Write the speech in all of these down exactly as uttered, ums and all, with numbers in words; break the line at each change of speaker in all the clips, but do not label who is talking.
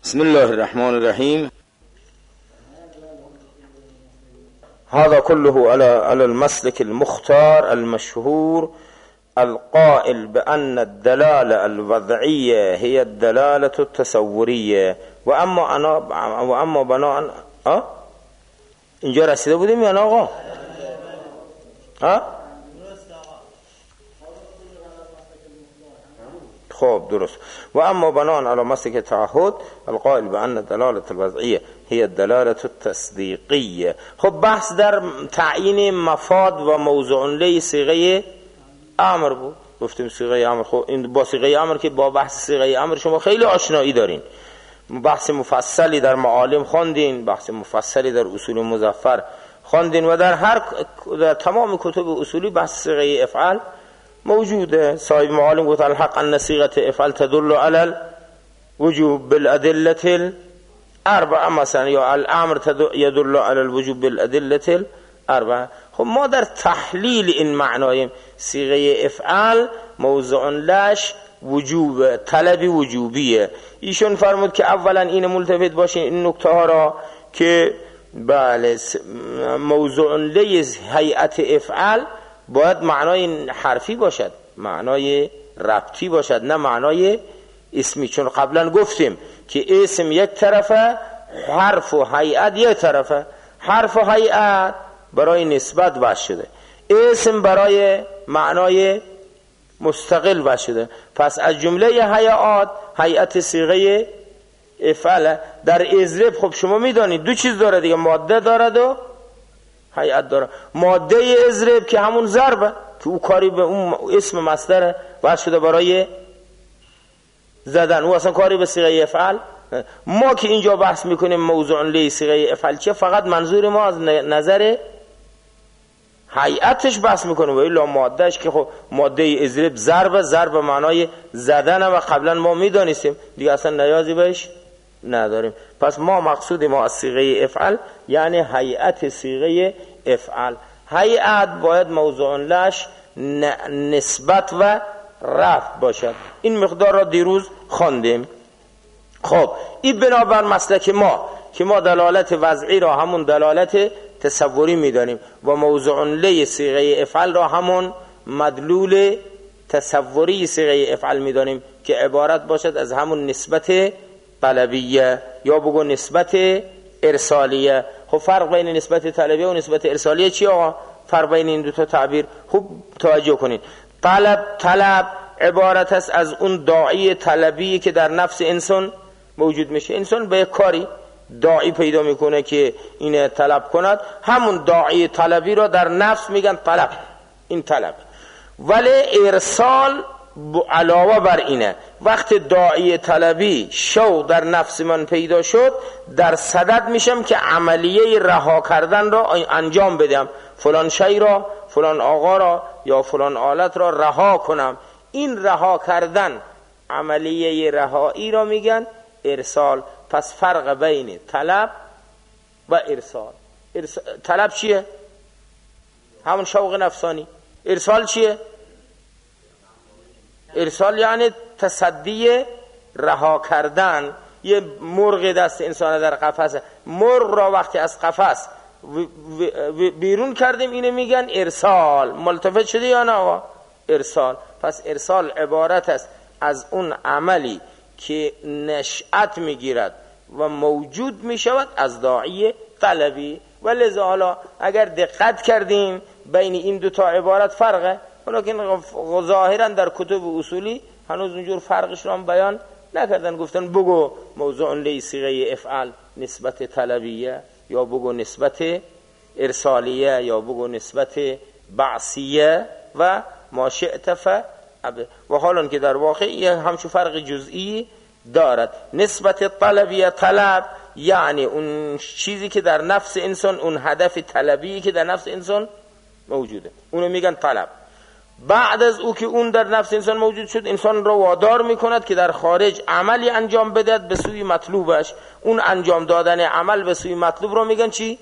بسم الله الرحمن الرحیم. هذا كله على على المسلك المختار المشهور القائل بأن الدلالة الوضعية هي الدلالة التصورية. و اما انا و اما بناء اه اینجا رسیده بودیم یا نه آقا؟ ها خب درست. و اما بناء على مسلك التعهد القائل بأن الدلالة الوضعية هي الدلالة التصديقية. خب بحث در تعیین مفاد و موضوع لی صيغه امر بود. گفتیم صيغه امر، خب این با صيغه امر که با بحث صيغه امر شما خیلی آشنایی دارین، بحث مفصلی در معالم خواندین، بحث مفصلی در اصول مظفر خواندین و در هر در تمام کتب اصولی بحث صيغه افعال موجوده. صاحب معالم گفت الحق ان صيغه افعال تدل على الوجوب بالادله الاربعه، مثلا یا الامر يدل على الوجوب بالادله الاربعه. خب ما در تحلیل این معنای صيغه افعال موضوع لش وجوب، طلبی وجوبیه. ایشون فرمود که اولا این ملتفت باشین این نکته ها را که بله موضوع لی هیئت افعال باید معنای حرفی باشد، معنای ربطی باشد، نه معنای اسمی. چون قبلا گفتیم که اسم یک طرفه، حرف و هیئت یک طرفه. حرف و هیئت برای نسبت بحث شده، اسم برای معنای مستقل بحث شده. پس از جمله هیئات هیئت صيغه افعال در اضرب خب شما میدانید دو چیز داره دیگه، ماده دارد و هیئت داره. ماده اضرب که همون ضربه که او کاری به اون اسم مصدر بحث شده برای زدن، او اصلا کاری به صيغه افعال. ما که اینجا بحث میکنیم موضوع لی صيغه افعال چه، فقط منظور ما از نظر هیئتش بحث میکنه و الا مادهش که خب ماده اضرب ضرب، ضرب معنای زدن و قبلا ما میدانستیم دیگه، اصلا نیازی بهش نداریم. پس ما مقصود ما از صيغه افعال یعنی هیئت صيغه افعال. هیئت باید موضوع لش نسبت و رفع باشد. این مقدار را دیروز خواندیم. خب این بنابر مسلک ما که ما دلالت وضعی را همون دلالت تصوری میدانیم و موضوع لی صيغه افعال را همون مدلول تصوری صيغه افعال میدانیم که عبارت باشد از همون نسبت طلبیه یا بگو نسبت ارسالیه. خب فرق بین نسبت طلبیه و نسبت ارسالیه چی آقا؟ فرق بین این دو تا تعبیر خوب توجه کنید. طلب طلب عبارت است از اون داعی طلبی که در نفس انسان موجود میشه. انسان به کاری داعی پیدا میکنه که اینه طلب کند، همون داعی طلبی را در نفس میگن طلب، این طلب. ولی ارسال علاوه بر اینه، وقت داعی طلبی شوق در نفس من پیدا شد در صدد میشم که عملیه رها کردن را انجام بدم، فلان شی را، فلان آقا را یا فلان آلت را رها کنم. این رها کردن عملیه رهایی را میگن ارسال. پس فرق بین طلب و ارسال. ارسال طلب چیه؟ همون شوق نفسانی. ارسال چیه؟ ارسال یعنی تصدی رها کردن. یه مرغ دست انسان در قفسه، مرغ را وقتی از قفس بیرون کردیم اینه میگن ارسال. ملتفت شده یا نه آقا؟ ارسال. پس ارسال عبارت است از اون عملی که نشأت میگیرد و موجود میشود از داعی طلبی. ولذا حالا اگر دقت کردیم بین این دو تا عبارت فرقه، ولیکن ظاهرا در کتب اصولی هنوز اونجور فرقش رو هم بیان نکردن. گفتن بگو موضوع لی صيغه افعال نسبت طلبیه، یا بگو نسبت ارسالیه، یا بگو نسبت بعثیه و ما شئت ف و حالا که در واقع یه همچو فرق جزئی دارد. نسبت طلبیه طلب یعنی اون چیزی که در نفس انسان، اون هدف طلبی که در نفس انسان موجوده، اونو میگن طلب. بعد از او که اون در نفس انسان موجود شد، انسان را وادار میکند که در خارج عملی انجام بدهد به سوی مطلوبش. اون انجام دادن عمل به سوی مطلوب را میگن چی؟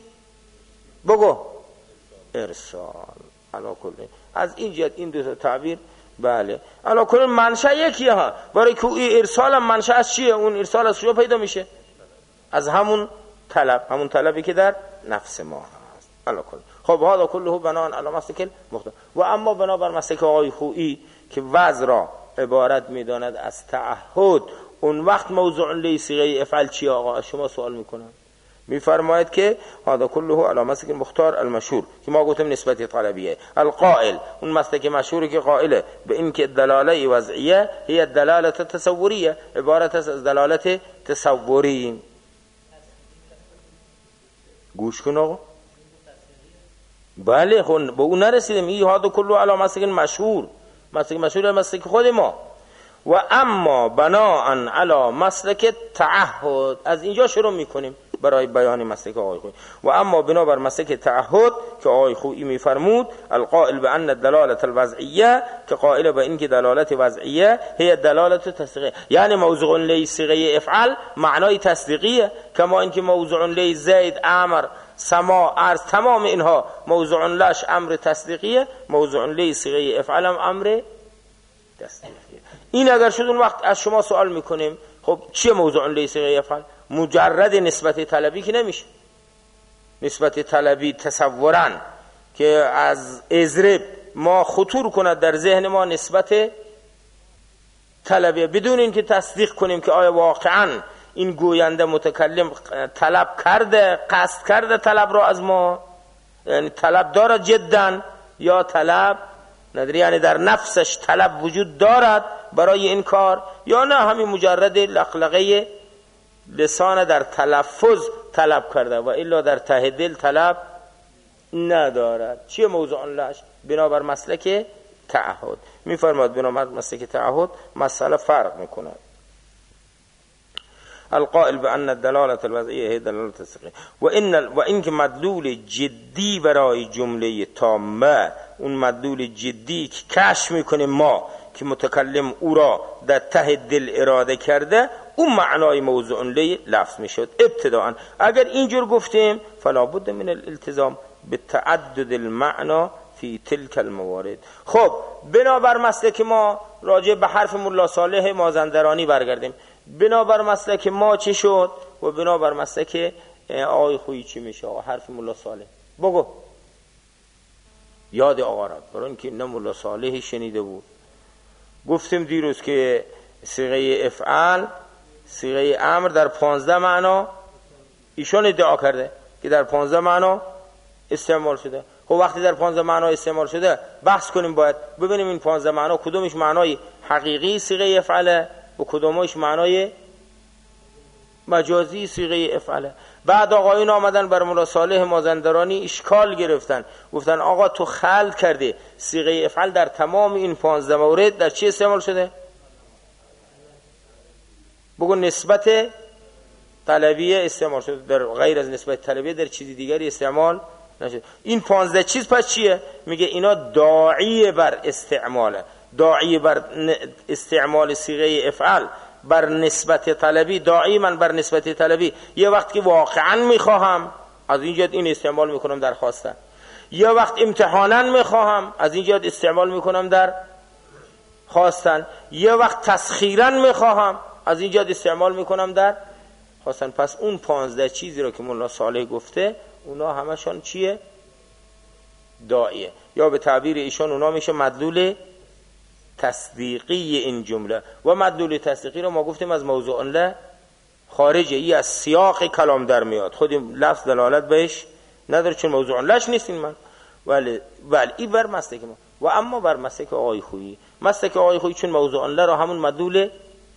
بگو ارسال. علا کل از این جهت این دو تا تعبیر بله علا کل منشأ یکیه ها، برای که این ارسال هم منشأ از چیه؟ اون ارسال از کجا پیدا میشه؟ از همون طلب، همون طلبی که در نفس ما هست. علا کل خب هذا كله بناء على مسلک مختلف. و اما بنا بر مسلک آقای خویی که وضع را عبارت میداند از تعهد، اون وقت موضوع لی صیغه افعل چی آقا؟ از شما سوال میکنم. میفرماید که هذا كله على مسلک مختار المشهور که ما گفتیم نسبت طلبیه. القائل، اون مسلک مشهوری که قائله به این که دلاله وضعیه هی دلالت تصوریه، عبارت است از دلالت تصوری. گوش کن آقا. بله خون به اون نرسیدیم. این هذا كله على مسلک مشهور، مسلک مشهور مسلک خود ما. و اما بناء علی مسلک تعهد، از اینجا شروع میکنیم برای بیان مسلک آقای خویی. و اما بنا بر مسلک تعهد که آقای خویی میفرمود القائل به ان دلالت الوضعیه، که قائل به این که دلالت وضعیه هی دلالت تصدیقیه، یعنی موضوع لی صیغه افعل معنای تصدیقیه، کما اینکه موضوع لی زید امر سما ارز تمام اینها موضوع لش امر تصدیقیه، موضوع لی صیغه افعل هم امر تصدیقیه. این اگر شد اون وقت از شما سوال میکنیم خب چیه موضوع لی صیغه افعل؟ مجرد نسبت طلبی که نمیشه. نسبت طلبی تصورا که از اضرب ما خطور کند در ذهن ما نسبت طلبی بدون اینکه تصدیق کنیم که آیا واقعا این گوینده متکلم طلب کرده، قصد کرده طلب را از ما، یعنی طلب دارد جدا یا طلب نداری، یعنی در نفسش طلب وجود دارد برای این کار، یا نه همین مجرد لقلقه لسان در تلفظ طلب کرده و الا در ته دل طلب ندارد. چیه موضوع لش؟ بنابر مسلک تعهد. میفرماد بنابر مسلک تعهد مسئله فرق میکند. القائل بأن الدلالة الوضعية هي دلالة التصديق و ان و این که مدلول جدی برای جمله تامه، اون مدلول جدی که کشف میکنیم ما که متکلم او را در ته دل اراده کرده، اون معنای موضوع لی لفظ میشد. ابتداء اگر اینجور گفتیم فلا بد من الالتزام بتعدد المعنى فی تلک الموارد. خب بنابر مسلک ما راجع به حرف ملا صالح مازندرانی برگردیم. بنابر مسلک ما چی شد و بنابر مسلک آقای خویی چی میشه؟ حرف ملا صالح بگو یاد آقا را، برای اینکه نه ملا صالحی شنیده بود. گفتیم دیروز که صیغه افعال صیغه امر در پانزده معنا ایشان ادعا کرده که در پانزده معنا استعمال شده. خب وقتی در پانزده معنا استعمال شده بحث کنیم، باید ببینیم این پانزده معنا کدومش معنای حقیقی صیغه افعاله و کدومش معنای مجازی صیغه افعاله. بعد آقایون آمدن بر ملا صالح مازندرانی اشکال گرفتن، گفتن آقا تو خلط کرده، صیغه افعال در تمام این پانزده مورد در چی استعمال شده؟ بگو نسبت طلبیه استعمال شده، در غیر از نسبت طلبیه در چیزی دیگری استعمال نشده. این پانزده چیز پس چیه؟ میگه اینا داعی بر استعماله، داعی بر استعمال صیغه افعال بر نسبت طلبی، داعی من بر نسبت طلبی. یه وقت که واقعا میخواهم از این جهت این استعمال میکنم در خواستن، یه وقت امتحانا میخواهم از این جهت استعمال میکنم در خواستن، یه وقت تسخیرا میخواهم از این جهت استعمال میکنم در خواستن. پس اون پانزده چیزی رو که مولا صالح گفته اونا همشون چیه؟ داعیه، یا به تعبیر ایشان اونا میشه مدلول تصدیقی این جمله. و مدلول تصدیقی رو ما گفتیم از موضوع له خارجه، ای از سیاق کلام در میاد، خود لفظ دلالت بهش نداره چون موضوع لهش نیست این من. ولی ولی این بر مسلک ما. و اما بر مسلک آقای خویی، مسلک آقای خویی چون موضوع له رو همون مدلول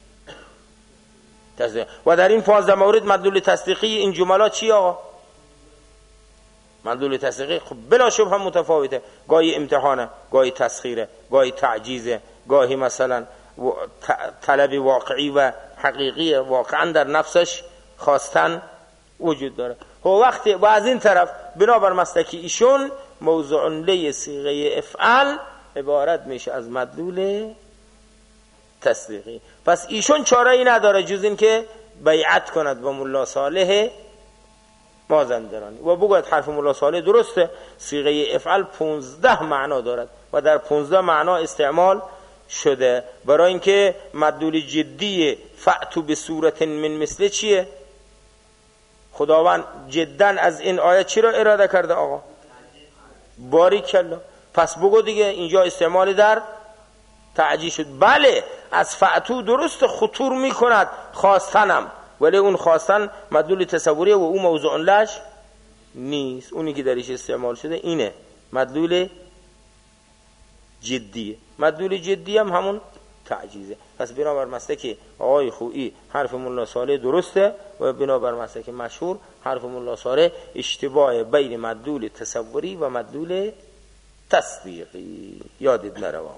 تصدیق و در این پانزده مورد مدلول تصدیقی این جملات چی آقا؟ مدلول تصدیقی خب بلا شبه هم متفاوته، گاهی امتحانه، گاهی تسخیره، گاهی تعجیزه، گاهی مثلا طلب واقعی و حقیقی واقعا در نفسش خواستن وجود داره. خب وقتی و از این طرف بنابر مسلکی ایشون موضوع لی صیغه افعال عبارت میشه از مدلول تصدیقی. پس ایشون چاره ای نداره جز این که بیعت کند با ملا صالح مازندرانی و بگوید حرف ملا صالح درسته، صیغه افعال پونزده معنا دارد و در پونزده معنا استعمال شده. برای اینکه مدلول جدی فأتوا بصورت من مثله چیه؟ خداوند جدا از این آیه چی را اراده کرده آقا؟ باریکالله. پس بگو دیگه اینجا استعمال در تعجیل شد. بله از فأتوا درست خطور میکند خواستنم، ولی اون خواستن مدلول تصوریه و اون موضوع لش نیست. اونی که درش استعمال شده اینه مدلول جدیه. مدلول جدی هم همون تعجیزه. پس بنابر مسلک آقای خویی حرف ملا صالح درسته و بنابر مسلک مشهور حرف ملا صالح اشتباه بین مدلول تصوری و مدلول تصدیقی. یادت نره آقا.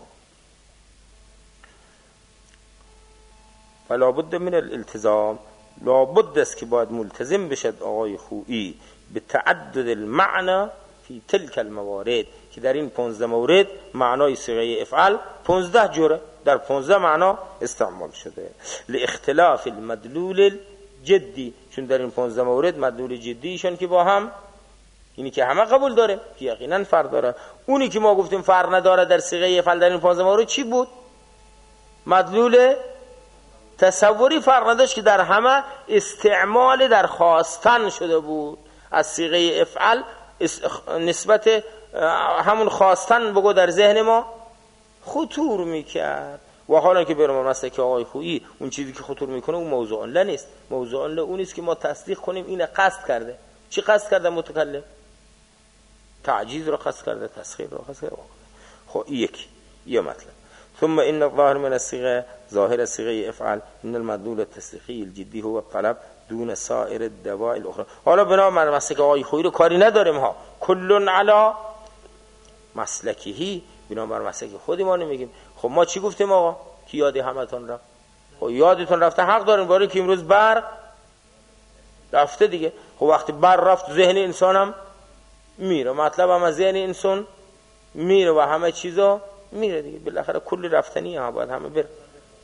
فلا بد من الالتزام، لابد است که باید ملتزم بشد آقای خویی به تعدد المعنى فی تلک الموارد، که در این پانزده مورد معنای صیغه افعال پانزده جوره در پانزده معنا استعمال شده. لاختلاف المدلول الجدی، چون در این پانزده مورد مدلول جدیشون که با هم اینی که همه قبول داره که یقینا فرق داره. اونی که ما گفتیم فرق نداره در صیغه افعال در این پانزده مورد چی بود؟ مدلول تصوری فرق نداشت که در همه استعمال در خواستن شده بود. از صیغه افعال نسبت همون خواستن بگو در ذهن ما خطور میکرد. و حالا که برام مسلک آقای خویی اون چیزی که خطور میکنه اون موضوع له نیست. موضوع له اون است که ما تصدیق کنیم این قصد کرده. چی قصد کرده متکلم؟ تعجیز رو قصد کرده، تسخیر رو قصد کرده. خب یک یه مطلب. ثم ان الظاهر من الصيغه، ظاهر صيغه افعال ان المدلول التصديقي الجدي هو الطلب دون سائر الدواء الاخرى. حالا بنا بر مسلک آقای خویی رو کاری نداریم ها، کلن علی مسلکهی، بنا بر مسلک خودی ما نمیگیم. خب ما چی گفتیم آقا که یادی همتون رفت؟ خب یادتون رفته حق دارین، برای که امروز بر رفته دیگه. خب وقتی بر رفت ذهن انسانم میره، مطلب هم از ذهن انسان میره و همه چیزا میره دیگه. بالاخره کلی رفتنی ها، باید همه بره.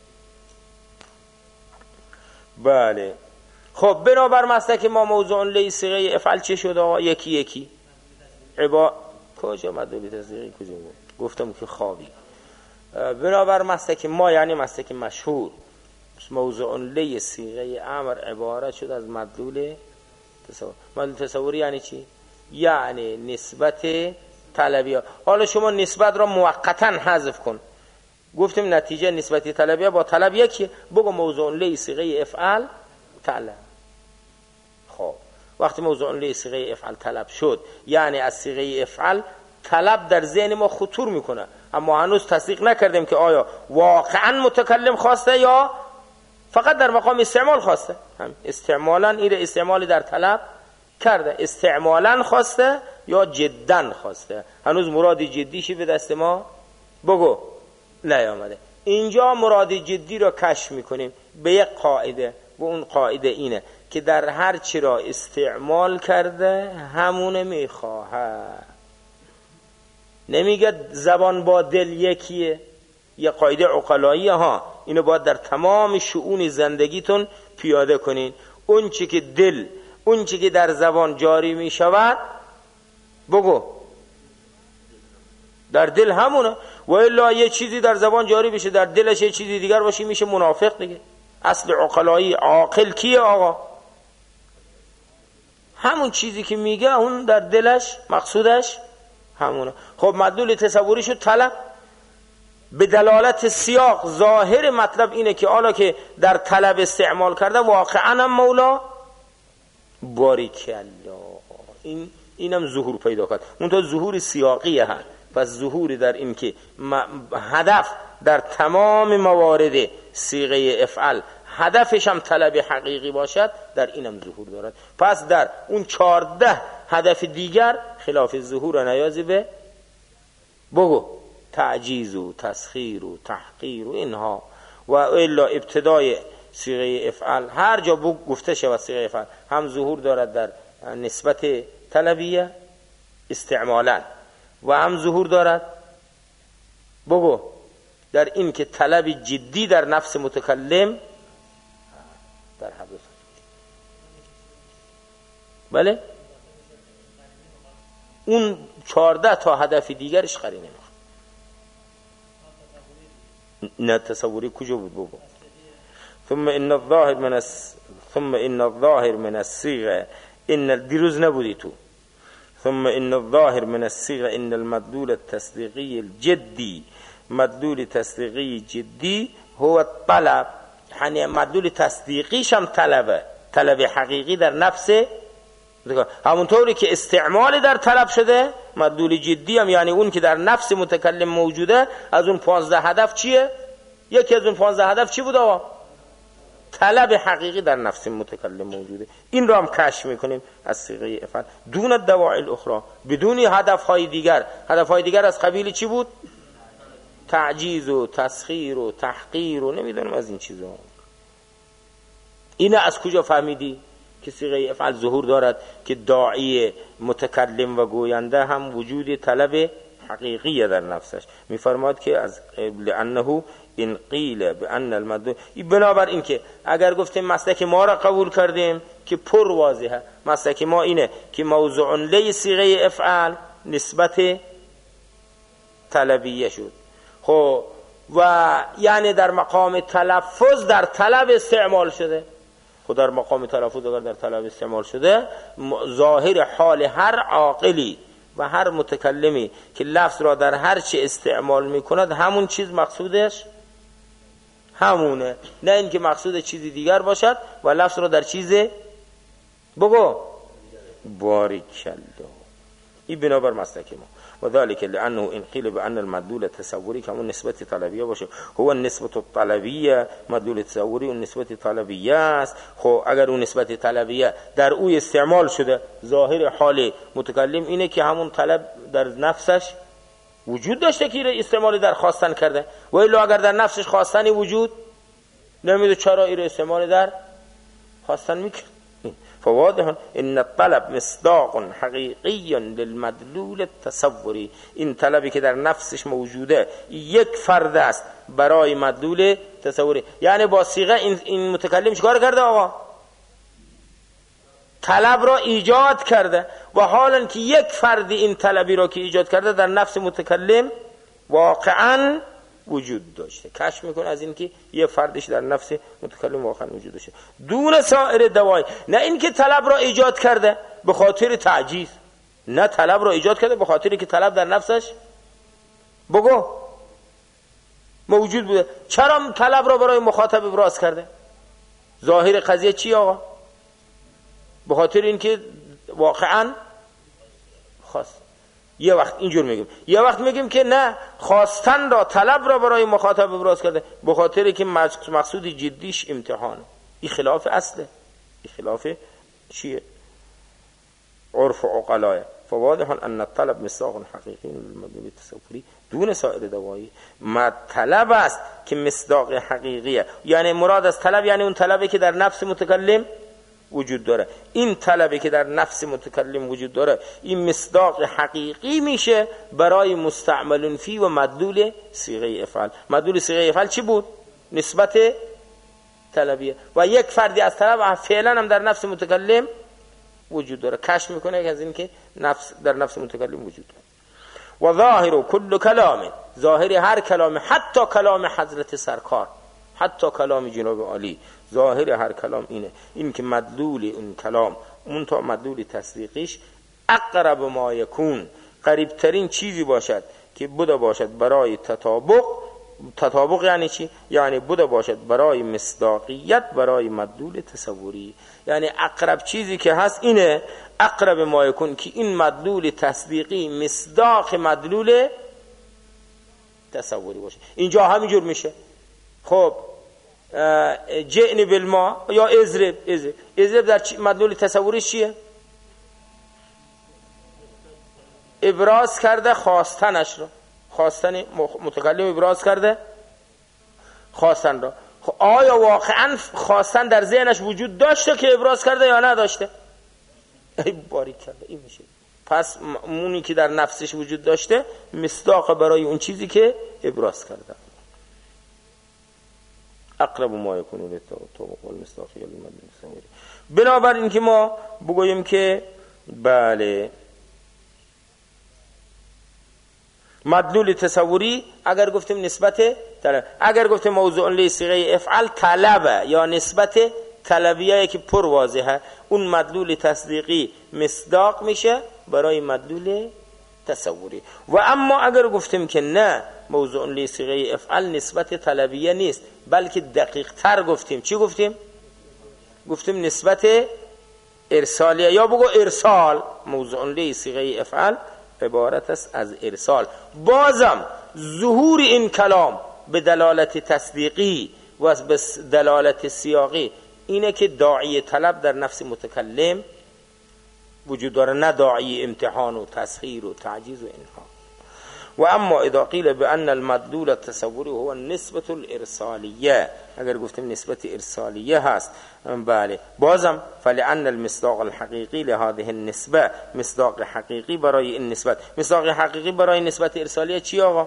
بله خب بنابر مسلک ما موضوع لی صیغه افعال چه شد آقا؟ یکی یکی عبا کجا مدلول تصدیقی کجا بود؟ گفتم که خوابی. بنابر مسلک ما یعنی مسلک مشهور موضوع لی صیغه امر عبارت شد از مدلول تصور. مدلول تصوری یعنی چی؟ یعنی نسبت طلبیه. حالا شما نسبت را موقتا حذف کن. گفتیم نتیجه نسبتی طلبیه با طلب یکی، بگو موضوع لی صیغه افعال طلب. خب وقتی موضوع لی صیغه افعال طلب شد یعنی از صیغه افعال طلب در ذهن ما خطور میکنه، اما هنوز تصدیق نکردیم که آیا واقعا متکلم خواسته یا فقط در مقام استعمال خواسته. هم استعمالا این استعمالی در طلب کرده، استعمالا خواسته یا جدا خواسته. هنوز مراد جدیشی به دست ما بگو نیامده. اینجا مراد جدی را کشف میکنیم به یک قاعده، و اون قاعده اینه که در هر چی را استعمال کرده همونه میخواهد. نمیگه زبان با دل یکیه، یه قاعده عقلاییه ها، اینو باید در تمام شؤون زندگیتون پیاده کنین. اون چی که دل اون چی که در زبان جاری می شود بگو در دل همونه، و الا یه چیزی در زبان جاری بشه در دلش یه چیزی دیگر باشه میشه منافق دیگه. اصل عقلایی عاقل کیه آقا؟ همون چیزی که میگه اون در دلش مقصودش همونه. خب مدلول تصوری شد طلب به دلالت سیاق. ظاهر مطلب اینه که حالا که در طلب استعمال کرده واقعا هم مولا باریکالله این اینم ظهور پیدا کرد. اون تا ظهور سیاقیه هست. پس ظهوری در این که هدف در تمام موارد صیغه افعال هدفش هم طلب حقیقی باشد در اینم ظهور دارد. پس در اون چارده هدف دیگر خلاف ظهور نیازی به بگو تعجیز و تسخیر و تحقیر و اینها. و الا ابتدای صیغه افعال هر جا گفته شود صیغه افعال هم ظهور دارد در نسبت طلبیه استعمالا و هم ظهور دارد بگو در این که طلب جدی در نفس متکلم در حدث. بله اون چارده تا هدف دیگرش قرینه. نه تصوری کجا بود بابا؟ ثم ان الظاهر من الس... ثم ان الظاهر من الصيغه ان دیروز نبودی تو. ثم ان الظاهر من الصيغه ان المدلول التصديقي الجدي، مدلول تصدیقی جدی هو الطلب، یعنی مدلول تصدیقیش هم طلبه، طلب حقیقی در نفس، همونطوری که استعمال در طلب شده مدلول جدی هم یعنی اون که در نفس متکلم موجوده. از اون پانزده هدف چیه؟ یکی از اون پانزده هدف چی بود آقا؟ طلب حقیقی در نفس متکلم موجوده. این رو هم کشف میکنیم از صیغه افعال دون الدواعی الاخرى، بدون هدفهای دیگر. هدفهای دیگر از قبیل چی بود؟ تعجیز و تسخیر و تحقیر و نمیدونم از این چیزا. اینه از کجا فهمیدی که صیغه افعال ظهور دارد که داعی متکلم و گوینده هم وجود طلب حقیقی در نفسش؟ میفرماد که از لانه ان قیل بان المدلول، بنابر این که اگر گفتیم مسلک ما را قبول کردیم که پر واضحه، مسلک ما اینه که موضوع لی صیغه افعال نسبت طلبیه شد. خب و یعنی در مقام تلفظ در طلب استعمال شده. خب در مقام تلفظ اگر در طلب استعمال شده، ظاهر حال هر عاقلی و هر متکلمی که لفظ را در هر چی استعمال میکند همون چیز مقصودش همونه، نه اینکه مقصود چیزی دیگر باشد و لفظ را در چیز بگو باریکالله. این بنابر مسلک ما. و ذلك لانه ان قیل بان المدلول التصوری که همون نسبت طلبیه باشه، هو النسبت الطلبیه، مدلول تصوری اون نسبت طلبیه است. خب اگر اون نسبت طلبیه در او استعمال شده، ظاهر حال متکلم اینه که همون طلب در نفسش وجود داشته که استعمال در خواستن کرده، و الا اگر در نفسش خواستنی وجود نمیده چرا این استعمال در خواستن میکنه. فواضح ان الطلب مصداق حقیقی للمدلول التصوری، این طلبی که در نفسش موجوده یک فرد است برای مدلول تصوری. یعنی با صیغه این, این متکلم چیکار کرده آقا؟ طلب را ایجاد کرده، و حالا که یک فردی این طلبی را که ایجاد کرده در نفس متکلم واقعا وجود داشته. کشف میکنه از این که یه فردش در نفس متکلم واقعا وجود داشته دون سایر دوای. نه این که طلب را ایجاد کرده به خاطر تعجیز، نه طلب را ایجاد کرده به خاطر که طلب در نفسش بگو موجود بوده. چرا طلب را برای مخاطب ابراز کرده؟ ظاهر قضیه چی آقا؟ به خاطر این که واقعا خواست. یه وقت اینجور میگیم، یه وقت میگیم که نه، خواستن را طلب را برای مخاطب ابراز کرده به خاطر که مقصود جدیش امتحانه. این خلاف اصله، این خلاف چیه؟ عرف عقلایه. فواضح ان الطلب مصداق حقیقی للمدلول التصوری دون سایر دوایی. ما طلب است که مصداق حقیقیه، یعنی مراد از طلب یعنی اون طلبی که در نفس متکلم وجود داره. این طلبی که در نفس متکلم وجود داره این مصداق حقیقی میشه برای مستعمل فی و مدلول صیغه افعال. مدلول صیغه افعال چی بود؟ نسبت طلبیه، و یک فردی از طلب فعلا هم در نفس متکلم وجود داره. کشف میکنه که از این که نفس در نفس متکلم وجود داره. و ظاهر کل کلام، ظاهر هر کلام، حتی کلام حضرت سرکار، حتی کلام جناب عالی، ظاهر هر کلام اینه، این که مدلول اون کلام اون تا مدلول تصدیقیش اقرب ما یکون، قریب ترین چیزی باشد که بوده باشد برای تطابق. تطابق یعنی چی؟ یعنی بوده باشد برای مصداقیت برای مدلول تصوری. یعنی اقرب چیزی که هست اینه اقرب ما یکون که این مدلول تصدیقی مصداق مدلول تصوری باشه. اینجا همینجور میشه. خب جئنی بالما یا ازرب، ازرب ازرب در مدلول تصوری چیه؟ ابراز کرده خواستنش را، خواستن متکلم ابراز کرده خواستن را. خب آیا واقعا خواستن در ذهنش وجود داشته که ابراز کرده یا نداشته؟ ای باریکالله، این میشه. پس اونی که در نفسش وجود داشته مصداق برای اون چیزی که ابراز کرده. اقرب ما یکون للتطابق والمصداقیه للمدلول التصوری. بنابراین که ما بگوییم که بله مدلول تصوری اگر گفتیم نسبت طلب. اگر گفته موضوع لصیغه افعل طلبه یا نسبت طلبیه که پر واضحه، اون مدلول تصدیقی مصداق میشه برای مدلول تصوری. و اما اگر گفتیم که نه موضوع لصیغه افعل نسبت طلبیه نیست بلکه دقیق تر گفتیم، چی گفتیم؟ گفتیم نسبت ارسالیه، یا بگو ارسال. موضوع لصیغه افعل عبارت است از ارسال. بازم ظهور این کلام به دلالت تصدیقی و به دلالت سیاقی اینه که داعی طلب در نفس متکلم وجود داره، نه داعی امتحان و تسخیر و تعجیز و اینها. و اما اذا قیل بان المدلول التصوری هو النسبة الارسالیه، اگر گفتیم نسبت ارسالیه هست، بله، بازم فلان المصداق الحقیقی لهذه النسبه، مصداق حقیقی برای این نسبت. مصداق حقیقی برای نسبت ارسالیه چی آقا؟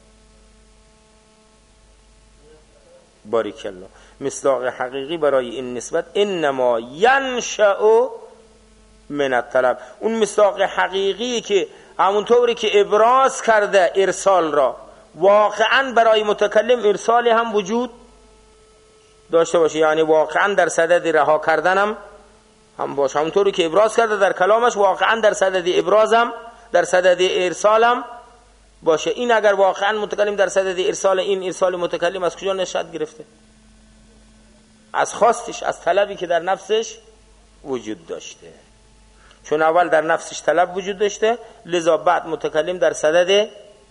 بارک الله. مصداق حقیقی برای این نسبت انما ینشأ من الطلب، اون مصداق حقیقی که همونطوری که ابراز کرده ارسال را، واقعا برای متکلم ارسال هم وجود داشته باشه، یعنی واقعا در صدد رها کردن هم هم باشه، همونطوری که ابراز کرده در کلامش واقعا در صدد ابراز هم در صدد ارسال هم باشه. این اگر واقعا متکلم در صدد ارسال، این ارسال متکلم از کجا نشأت گرفته؟ از خواستش، از طلبی که در نفسش وجود داشته. چون اول در نفسش طلب وجود داشته، لذا بعد متکلم در صدد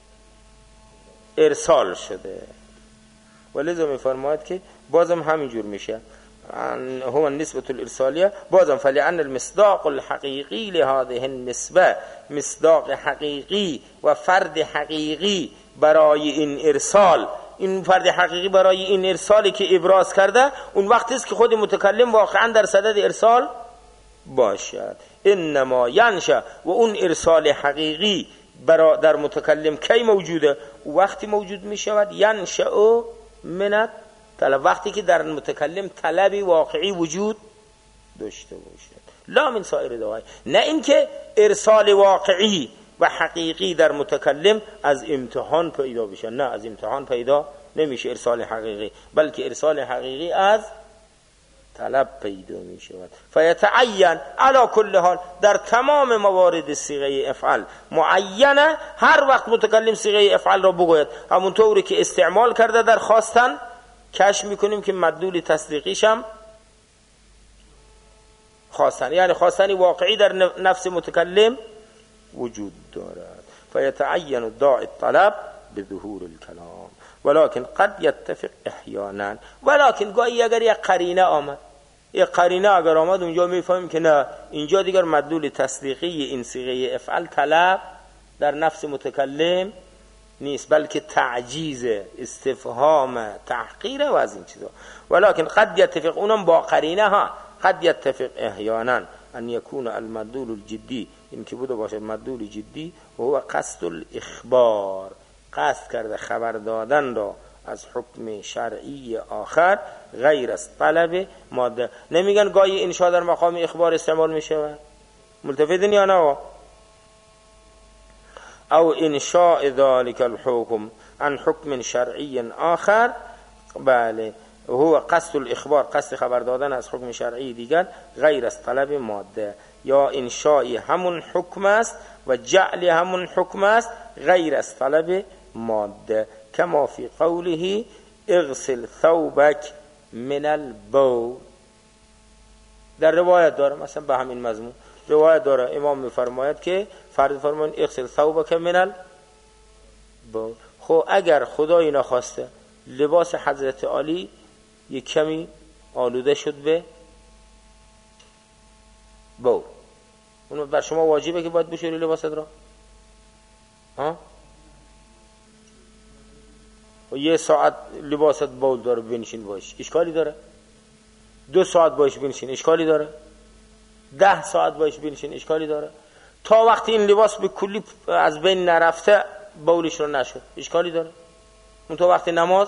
ارسال شده. و لذا میفرماید که بازم همینجور میشه هو النسبة الارسالیه. بازم فلان المصداق الحقیقی لهذه النسبه، مصداق حقیقی و فرد حقیقی برای این ارسال، این فرد حقیقی برای این ارسالی که ابراز کرده، اون وقتی است که خود متکلم واقعا در صدد ارسال باشد. انما ینشأ، و اون ارسال حقیقی برای در متکلم کی موجوده؟ وقتی موجود می شود ینشأ من طلب، وقتی که در متکلم طلبی واقعی وجود داشته باشد، لا من سایر دعای. نه اینکه ارسال واقعی و حقیقی در متکلم از امتحان پیدا بشه، نه، از امتحان پیدا نمیشه ارسال حقیقی، بلکه ارسال حقیقی از طلب پیدا می شود. فیتعین علی کل حال، در تمام موارد صیغه افعل معینه، هر وقت متکلم صیغه افعل را بگوید همونطوری که استعمال کرده در خواستن، کشف میکنیم که مدلول تصدیقیش هم خواستن، یعنی خواستنی واقعی در نفس متکلم وجود دارد. فیتعین داعی الطلب بظهور الکلام، ولكن قد يتفق احیانا، ولكن گاهی اگر یک قرینه آمد، یک قرینه اگر آمد، اونجا میفهمیم که نه، اینجا دیگر مدلول تصدیقی این صیغه افعل طلب در نفس متکلم نیست، بلکه تعجیز، استفهام، تحقیر و از این چیزا. ولكن قد يتفق، اونم با قرینه ها، قد يتفق احیانا ان يكون المدلول الجدی، این که بوده باشه مدلول جدی، و هو قصد الاخبار، قصد کرده خبر دادن را از حکم شرعی آخر غیر از طلب ماده. نمیگن گاهی انشاء در مقام اخبار استعمال میشه؟ ملتفتین یا نه؟ او انشاء ذلك الحكم عن حکم شرعی آخر، بله، هو قصد الاخبار، قصد خبر دادن از حکم شرعی دیگر غیر از طلب ماده، یا انشاء همون حکم است و جعل همون حکم است غیر از طلب ماده، کما فی قوله اغسل ثوبک من البول. در روایت داره، مثلا به همین مضمون روایت داره، امام میفرماید که فرض فرمایید اغسل ثوبک من البول. خب اگر خدایی نخواسته لباس حضرت علی یک کمی آلوده شد به بول، اون بر شما واجبه که باید بشوری لباست را؟ ها؟ و یه ساعت لباست بول داره بنشین باش، اشکالی داره؟ دو ساعت باش بنشین، اشکالی داره؟ ده ساعت باش بنشین، اشکالی داره؟ تا وقتی این لباس به کلی از بین نرفته بولش رو نشد، اشکالی داره؟ اون تو وقتی نماز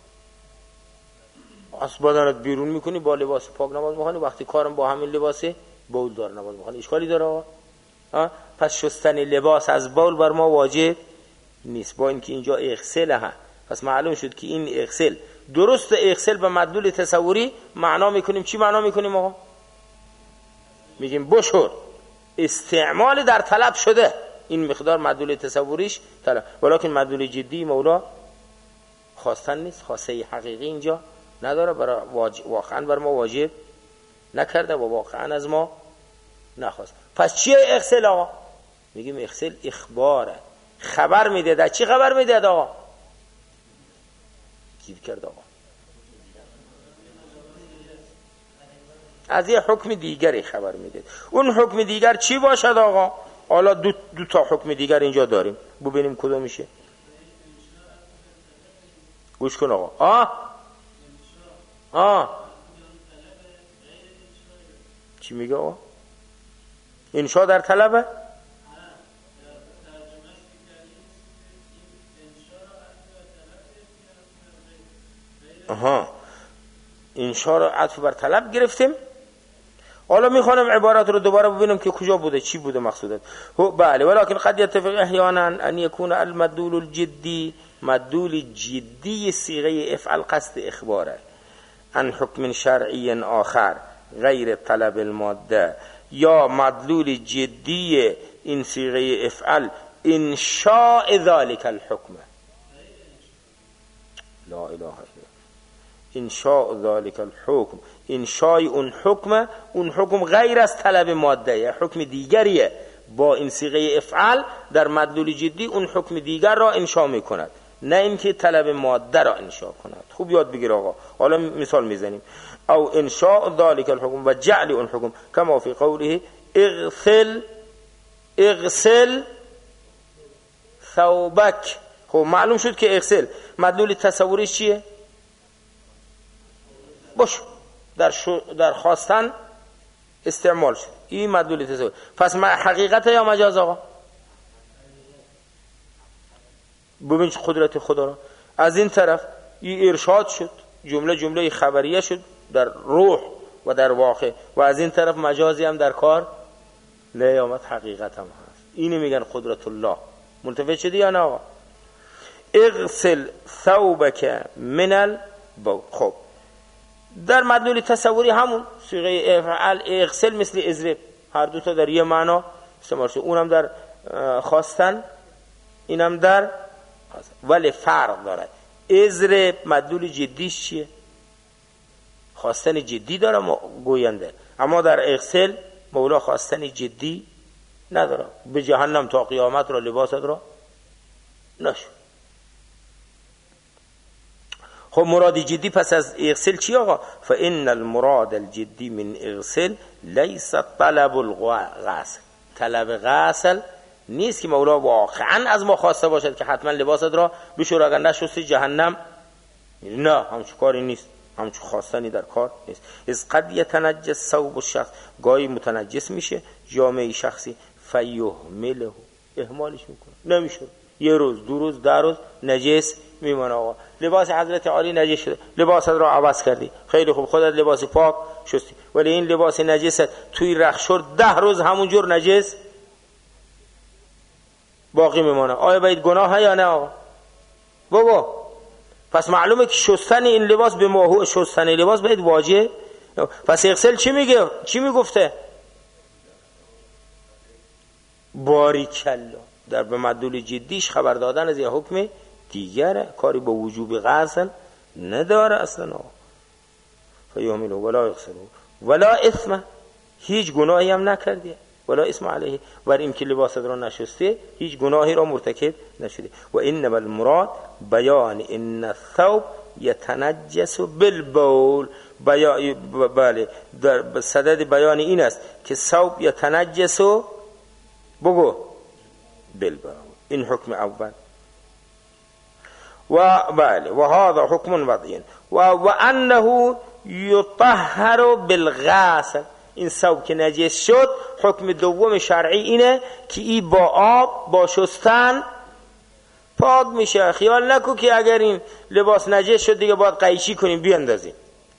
از بدنت بیرون میکنی با لباس پاک نماز میخوانی، وقتی کارم با همین لباس بول داره نماز میخوانی، اشکالی داره؟ ها؟ پس شستن لباس از بول بر ما واجب نیست، با اینکه اینجا اغسله ها پس معلوم شد که این اغسل درست. اغسل به مدلول تصوری معنا میکنیم چی معنا میکنیم آقا؟ میگیم بشور، استعمال در طلب شده، این مقدار مدلول تصوریش طلب. ولکن مدلول جدی مولا خواستن نیست، خواسته حقیقی اینجا نداره، برای واج... واقعا بر ما واجب نکرده و واقعا از ما نخواست. پس چیه اغسل آقا؟ میگیم اغسل اخباره، خبر میده. در چی خبر میده آقا؟ گیر کرد آقا، از یه حکم دیگری خبر میده. اون حکم دیگر چی باشد آقا؟ حالا دو, دو تا حکم دیگر اینجا داریم، ببینیم کدوم میشه. گوش کن آقا. آه آه چی میگه آقا؟ انشاء در طلبه؟ آها، انشاء را عطف بر طلب گرفتیم. حالا میخوانم عبارت رو دوباره ببینم که کجا بوده، چی بوده مقصودت. بله، ولكن قد يتفق احيانا ان يكون المدلول الجدي مدلول جدی صيغه افعل قصد اخباره عن حكم شرعي آخر غیر طلب الماده، یا مدلول جدی این صيغه افعل انشاء ذلك الحكم. لا اله الا انشاء ذلك الحكم، انشاء اون حکم، اون حکم غیر از طلب ماده، یا حکم دیگریه با این صیغه افعال در مدلول جدی اون حکم دیگر را انشاء میکند، نه اینکه طلب ماده را انشاء کند. خوب یاد بگیر آقا. حالا مثال میزنیم. او انشاء ذلك الحكم و جعل اون حکم کما فی قوله اغسل اغسل ثوبک. خب معلوم شد که اغسل مدلول تصوریش چیه؟ باش در شو در خواستن استعمال شد، این مدلول تصویر. پس حقیقت یا مجاز آقا؟ ببین قدرت خدا را. از این طرف این ارشاد شد، جمله جمله خبریه شد در روح و در واقع، و از این طرف مجازی هم در کار لیامت حقیقت هم هست. اینی میگن قدرت الله. منتفع شدی یا نه آقا؟ اغسل ثوبک من البول. خب در مدلول تصوری همون صیغه افعال اغسل مثل اضرب، هر دو تا در یه معنا استعمال شده، اونم در خواستن اینم در خواستن، ولی فرق داره. اضرب مدلول جدیش چیه؟ خواستن جدی داره گوینده، اما در اغسل مولا خواستن جدی نداره. به جهنم تا قیامت را لباست را نشو. خب مراد جدی پس از اغسل چی آقا؟ فإن المراد الجدی من اغسل لیس طلب الغسل. طلب غسل نیست که مولا واقعا از ما خواسته باشد که حتما لباست را بشور، اگر نشستی جهنم. نه، همچون کاری نیست، همچون خواستنی در کار نیست. از قد یتنجس ثوب الشخص، گاهی متنجس میشه جامعه شخصی، فیهمله، اهمالش میکنه، نمیشه. یه روز دو روز ده روز نجس میمونه آقا. لباس حضرت عالی نجس شده، لباست را عوض کردی، خیلی خوب، خودت لباس پاک شستی، ولی این لباس نجست توی رخشور ده روز همونجور نجس باقی میمونه. آیا باید گناه یا نه آقا؟ بابا پس معلومه که شستن این لباس به موضوع شستن لباس باید واجب. پس اغسل چی میگه؟ چی میگفته؟ باریکلا، در به مدلول جدیش خبر دادن از یه حکم دیگره، کاری با وجوب غسل نداره اصلا. فیهمله ولا یغسله ولا اثم، هیچ گناهی هم نکردی، ولا اسم علیه، بر این که لباست را نشسته هیچ گناهی را مرتکب نشده. و انما المراد بیان ان الثوب یتنجس بالبول. بله، در صدد بیان این است که ثوب یتنجس بگو بالبول، این حکم اول. و بله و هذا حکم وضعی و و انه یطهر بالغسل. این ثوب که نجس شد حکم دوم شرعی اینه که این با آب با شستن پاک میشه. خیال نکن که اگر این لباس نجس شد دیگه باید قیچی کنیم بیاندازیم.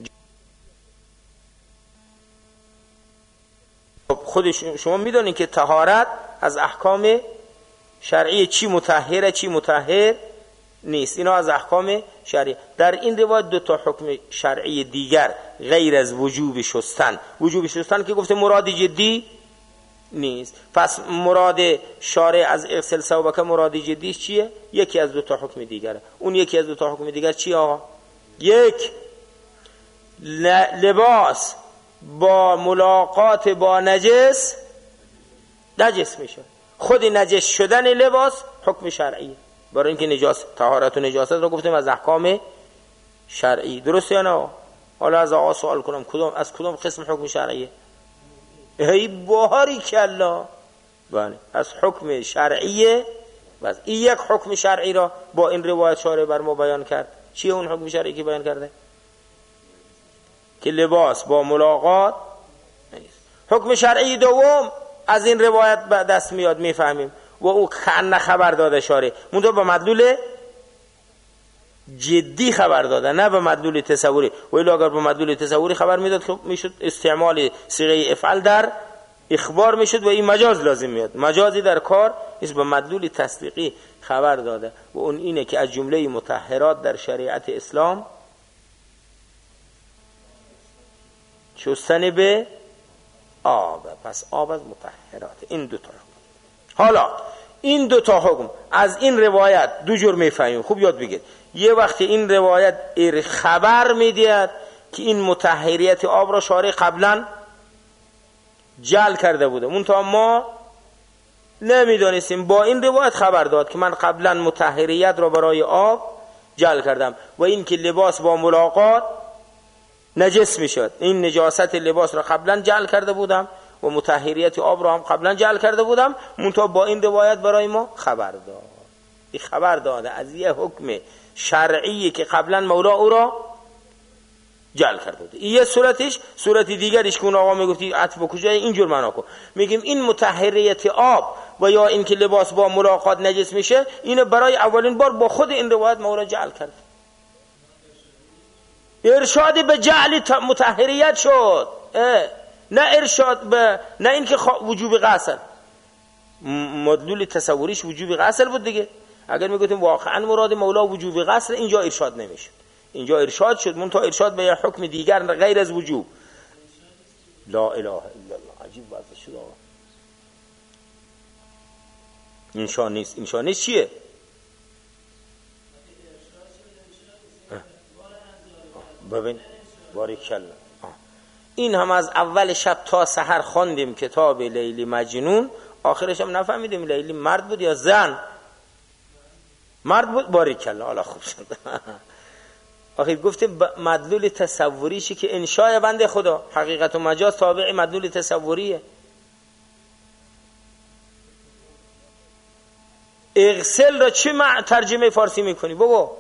خود شما میدونین که طهارت از احکام شرعی چی مطهره چی مطهر نیست. اینا از احکام شرعی. در این روایت دو تا حکم شرعی دیگر غیر از وجوب شستن، وجوب شستن که گفته مراد جدی نیست، پس مراد شارع از اغسل ثوبک مراد جدیش چیه؟ یکی از دو تا حکم دیگره. اون یکی از دو تا حکم دیگر چیه آقا؟ یک، لباس با ملاقات با نجس نجس میشه. خود نجس شدن لباس حکم شرعیه، برای اینکه نجاست، طهارت و نجاست رو گفتیم از احکام شرعی. درسته یا نه؟ حالا از آقا سوال کنم کدوم از کدوم قسم حکم شرعیه؟ ای باری کلا، بله از حکم شرعیه. بس این یک حکم شرعی را با این روایت شارع بر ما بیان کرد. چیه اون حکم شرعی که بیان کرده؟ که لباس با ملاقات نیست. حکم شرعی دوم از این روایت دست میاد میفهمیم و او کأن خبر داده شارع، منتها به مدلول جدی خبر داده، نه به مدلول تصوری. و الا اگر به مدلول تصوری خبر میداد خب میشد استعمال صیغه افعال در اخبار میشد و این مجاز لازم میاد. مجازی در کار است، به مدلول تصدیقی خبر داده و اون اینه که از جمله مطهرات در شریعت اسلام شستن به آب. پس آب از مطهرات. این دو تا حکم. حالا این دو تا حکم از این روایت دو جور میفهمیم. خوب یاد بگیر. یه وقتی این روایت ایر خبر میدید که این مطهریت آب را شارع قبلا جعل کرده بوده، منتها ما نمیدانستیم. با این روایت خبر داد که من قبلا مطهریت را برای آب جعل کردم و این که لباس با ملاقات نجس میشد، این نجاست لباس را قبلا جعل کرده بودم و مطهریت آب را هم قبلا جعل کرده بودم، منتها با این روایت برای ما خبر داد. این خبر داده از یه حکم شرعی که قبلا مولا او را جعل کرده بود. این یه صورتش. صورت دیگرش که اون آقا میگفتی عطف کجای اینجور معنا کن، میگیم این مطهریت آب و یا این که لباس با ملاقات نجس میشه، اینو برای اولین بار با خود این روایت مولا جعل کرد. ارشاد به جعل مطهریت شد، نه ارشاد به نه اینکه وجوب غسل. مدلول تصوریش وجوب غسل بود دیگه. اگر میگفتیم واقعا مراد مولا وجوب غسل، اینجا ارشاد نمیشد. اینجا ارشاد شد، منتها ارشاد به حکم دیگر غیر از وجوب. لا اله الا الله. عجیب وضع شد آقا. اینشان نیست. اینشان نیست چیه؟ ببین باریکالله. این هم از اول شب تا سحر خواندیم کتاب لیلی مجنون، آخرش هم نفهمیدیم لیلی مرد بود یا زن. مرد بود. باریکالله. حالا خوب شد. آخه گفتیم مدلول تصوریشی که انشاء بنده خدا، حقیقت و مجاز تابع مدلول تصوریه. اغسل را چه ترجمه فارسی میکنی بابا؟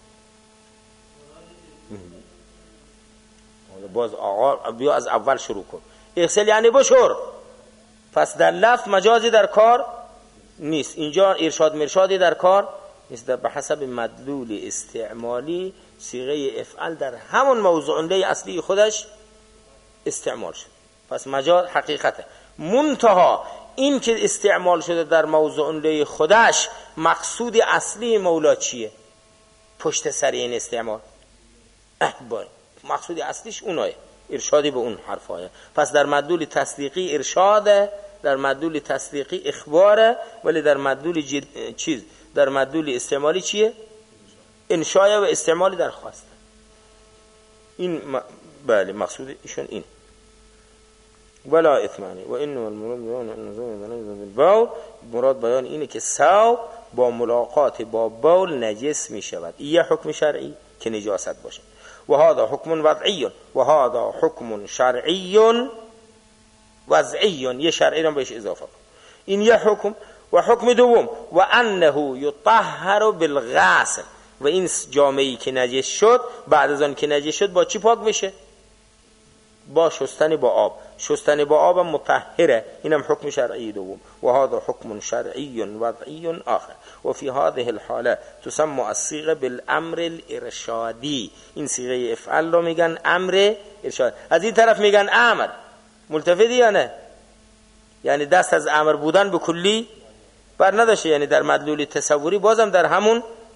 باز آقا بیا از اول شروع کن. اغسل یعنی بشور. پس در لفظ مجازی در کار نیست. اینجا ارشاد مرشادی در کار نیست. به حسب مدلول استعمالی صیغه افعال در همون موضوع اصلی خودش استعمال شد. پس مجاز حقیقته. منتها این که استعمال شده در موضوع خودش، مقصود اصلی مولا چیه؟ پشت سر این استعمال احبار مقصود اصلیش اونایه، ارشادی به اون حرفایه. پس در مدلول تصدیقی ارشاده، در مدلول تصدیقی اخباره، ولی در مدلول جد... چیز در مدلول استعمالی چیه؟ انشاء و استعمالی در خواسته. این م... بله مقصود ایشون این. ولا اثمانی و اینو المراد بیان باول، مراد بیان اینه که ثوب با ملاقات با باول نجس می شود. این یه حکم شرعی که نجاست باشه. و هذا حکم وضعی و هذا حکم شرعی وضعی، یه شرعی رو بهش اضافه کن. این یه حکم. و حکم دوم و انه یطهر بالغسل، و این جامعی که نجس شد بعد از آن که نجس شد با چی پاک بشه؟ با شستن با آب. شستن با آب مطهره. اینم حکم شرعی دوم. و هذا حکم شرعی وضعی آخر. و فی هذه الحاله تسمى الصيغه بالامر الارشادی. این صیغه افعال رو میگن امر ارشاد. از این طرف میگن امر. ملتفتی یا نه؟ یعنی دست از امر بودن به کلی بر نداشته. یعنی در مدلول تصوری بازم در همون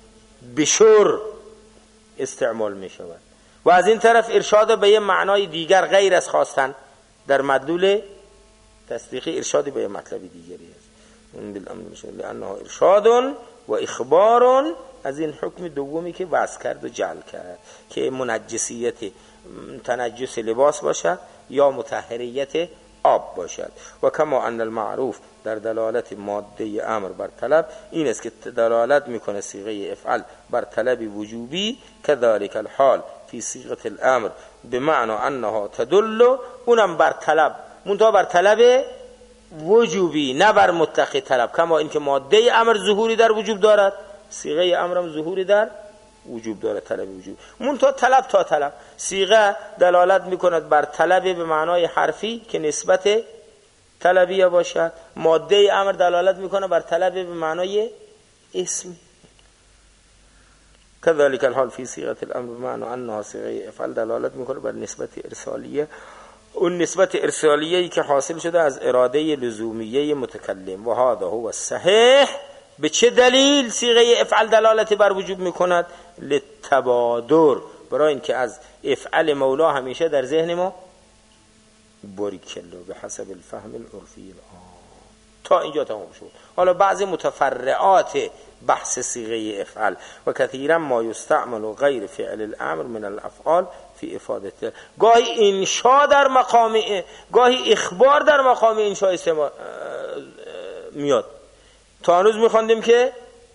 بشور استعمال می شود. و از این طرف ارشاد به یه معنای دیگر غیر از خواستن در مدلول تصدیقی ارشاد به یه مطلب دیگری است. اون بالامر میشه لانه ارشاد و اخبار از این حکم دومی که وضع کرد و جعل کرد که منجسیت تنجس لباس باشد یا مطهریت آب باشد. و کما ان المعروف در دلالت ماده امر بر طلب این است که دلالت میکنه صیغه افعل بر طلب وجوبی، کذالک الحال فی صیغه الامر بمعنی انها تدل، اونم بر طلب منتها بر طلب وجوبی نه بر مطلق طلب. کما این که ماده امر ظهوری در وجوب دارد صیغه امرم ظهوری در وجوب داره، طلب وجوب منتها طلب تا طلب. صیغه دلالت میکند بر طلب به معنای حرفی که نسبت طلبیه باشد، ماده امر دلالت میکنه بر طلب به معنای اسمی. كذلك الحال فی صیغه الامر بمعنی انها صیغه افعل دلالت میکنه بر نسبت ارسالیه، اون نسبت ارسالیه‌ای که حاصل شده از اراده لزومیه متکلم. و هذا هو الصحیح. به چه دلیل صیغه افعل دلالت بر وجوب میکند؟ للتبادر، برای اینکه از افعل مولا همیشه در ذهن ما باریکلا به حسب الفهم العرفی الان. تا اینجا تمام شد. حالا بعضی متفرعات بحث صیغه افعل و کثیرا ما یستعمل غیر فعل الامر من الافعال فی افادته، گاهی انشاء در مقام، گاهی اخبار در مقام انشاء استعمال میاد. تا هنوز میخواندیم که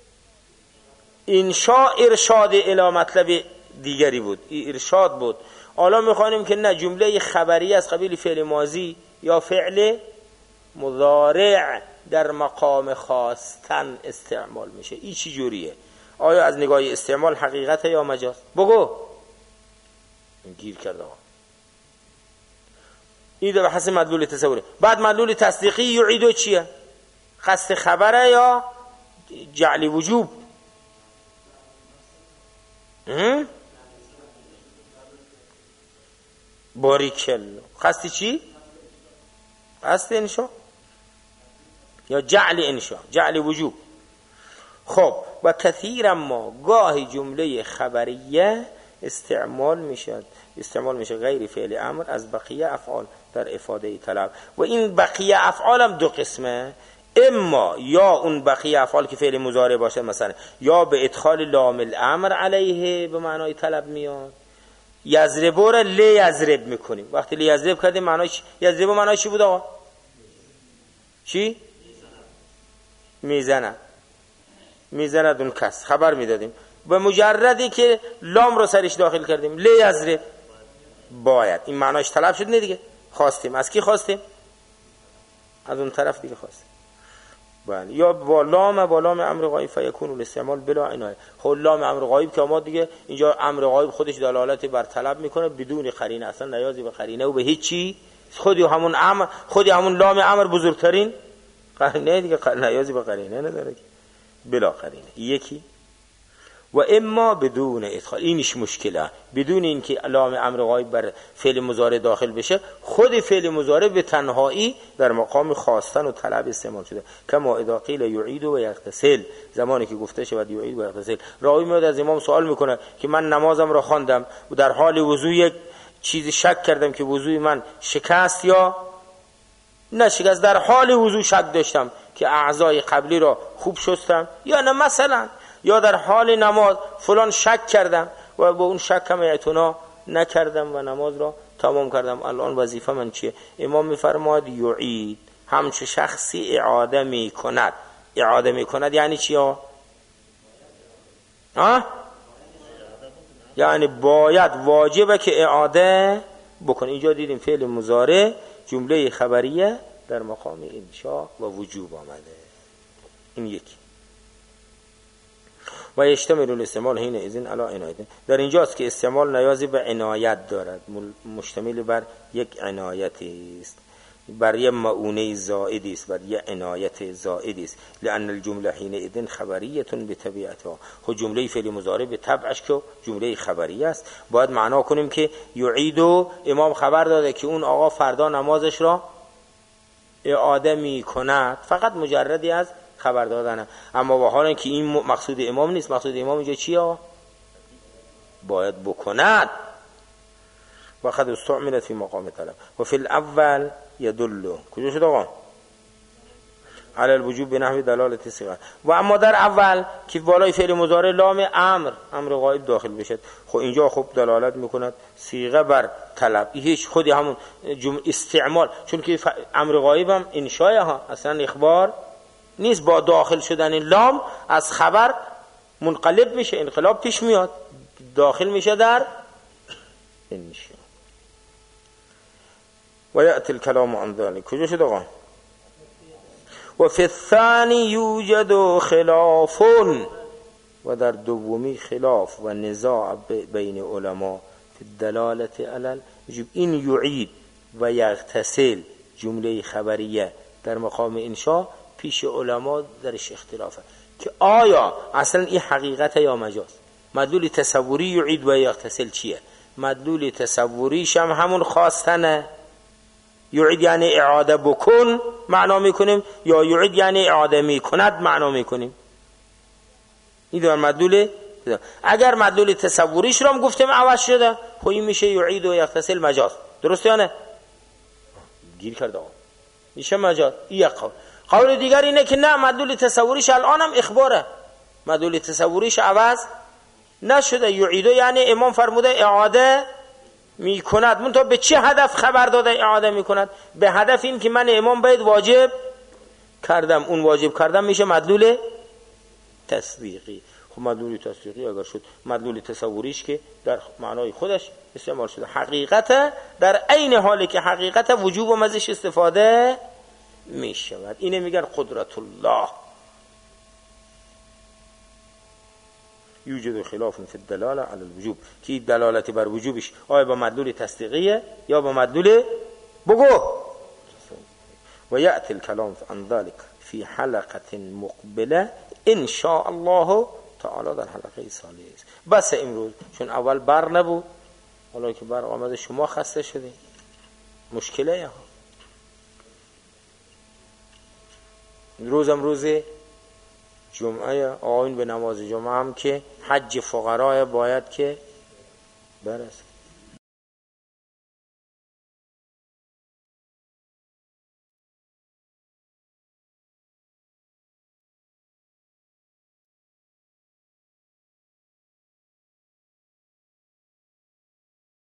انشاء ارشاد الی مطلب دیگری بود، ارشاد بود. حالا میخوانیم که نه، جمله خبری از قبیل فعل ماضی یا فعل مضارع در مقام خواستن استعمال میشه. این چی جوریه؟ آیا از نگاه استعمال حقیقت یا مجاز؟ بگو. گیر کرده ها. این در بحث مدلول تصوره. بعد مدلول تصدیقی یعیدو چیه؟ قصد خبره یا جعل وجوب؟ باریکل. قصد چی؟ قصد انشاء یا جعل انشاء، جعل وجوب. خب و کثیرا ما گاهی جمله خبریه استعمال میشد، استعمال میشه غیر فعل امر از بقیه افعال در افاده طلب. و این بقیه افعال هم دو قسمه، اما یا اون بقیه افعال که فعل مضارع باشه مثلا، یا به ادخال لام الامر علیه به معنای طلب میاد. یضربو را لی یضرب میکنیم، وقتی لی یضرب کردیم معنای چی؟ یضربو معنای چی بود آقا؟ چی؟ میزنه، میزنه دون کس خبر میدادیم. به مجردی که لام رو سرش داخل کردیم لی یضرب باید، این معناش طلب شد. نه دیگه، خواستیم. از کی خواستیم؟ از اون طرف دیگه خواستیم. بله. یا با لام با لام امر غایب فیکون الاستعمال بلا عنایه. خب لام امر غایب که ما دیگه اینجا امر غایب خودش دلالت بر طلب میکنه بدون قرینه، اصلا نیازی به قرینه و به هیچی. خودی همون امر، خودی همون لام امر بزرگترین قرینه دیگه، نیازی به قرینه نداره بلا قرینه. یکی و اما بدون ادخال، اینش مشکله، بدون اینکه لام امر غایب بر فعل مضارع داخل بشه، خود فعل مضارع به تنهایی در مقام خواستن و طلب استعمال شده. کما اذا قیل یعید و یغتسل، زمانی که گفته شود یعید و یغتسل، راوی میاد از امام سوال میکنه که من نمازم را خواندم و در حال وضو یک چیزی شک کردم که وضوی من شکست یا نه شکست، در حال وضو شک داشتم که اعضای قبلی را خوب شستم یا نه مثلا، یا در حال نماز فلان شک کردم و با اون شکم اعتنا نکردم و نماز را تمام کردم. الان وظیفه من چیه؟ امام میفرماید یعید، همچه شخصی اعاده می کند. اعاده می کند یعنی چی ها؟ ها؟ یعنی باید، واجبه که اعاده بکن. اینجا دیدیم فعل مضارع جمله خبریه در مقام انشاء و وجوب آمده. این یکی. و یشتمل الاستعمال حین اذن علی عنایت، در اینجاست که استعمال نیازی به عنایت دارد، مشتمل بر یک عنایتی است، بر یک معونه زائدی است، بر یک عنایت زائدی است. لان الجمله حین اذن خبریه بطبیعتها، خود جمله فعل مضارع به طبعش که جمله خبریه است. باید معنا کنیم که یعیدو، امام خبر داده که اون آقا فردا نمازش را اعاده می کند، فقط مجردی از خبر دادنه. اما با حال اینکه این مقصود امام نیست. مقصود امام اینجا چیه؟ باید بکند. وقد استعملت فی مقام طلب و فی الاول یدل. کجا شد آقا؟ علی الوجوب به نحو دلالت صیغه. و اما در اول که بالای فعل مضارع لام امر امر غایب داخل بشد، خب اینجا خب دلالت میکند صیغه بر طلب. هیچ خودی همون جمله استعمال، چون که امر غایب هم انشاء ها اصلا اخبار نیست. با داخل شدن لام از خبر منقلب میشه، انقلاب پیش میاد، داخل میشه در انشاء. و یأتی الکلام عن ذلک. کجا شد آقا؟ و فی الثانی یوجد خلاف. و در دومی خلاف و نزاع بین علما فی الدلالت علی الوجوب. این یعید و یغتسل جمله خبریه در مقام انشاء پیش علما درش اختلافه که آیا اصلا این حقیقت یا مجاز. مدلول تصوری یعید و یغتسل چیه؟ مدلول تصوریش هم همون خواستنه، یعید یعنی اعاده بکن معنا میکنیم، یا یعید یعنی اعاده میکند معنا میکنیم. این دو مدلول. اگر مدلول تصوریش رو هم گفتیم عوض شده، خب این میشه یعید و یغتسل مجاز. درسته یا نه؟ گیر کرده آقا، میشه مجاز. یک قول. قول دیگر اینه که نه، مدلول تصوریش الان هم اخباره، مدلول تصوریش عوض نشده. یعید یعنی امام فرموده اعاده میکند، منتها به چه هدف خبر داده اعاده میکند؟ به هدف این که من امام باید واجب کردم، اون واجب کردم میشه مدلول تصدیقی. خب مدلول تصدیقی اگر شد، مدلول تصوریش که در معنای خودش استعمال شده حقیقت، در عین حالی که حقیقت وجوب و ازش استفاده میشود. اینه میگن قدرت الله. یوجد خلاف فی الدلاله علی الوجوب، که دلالت بر وجوبش آیا با مدلول تصدیقیه یا با مدلول بگو. و یأتی الکلام عن ذلك فی حلقه مقبله ان شاء الله تعالی، در حلقه سالیه است. بس امروز چون اول بر نبود، حالا که بر آمده شما خسته شدید، مشکله ها. روزم روز جمعه، آقایون به نماز جمعه هم که حج فقرای باید که برسه.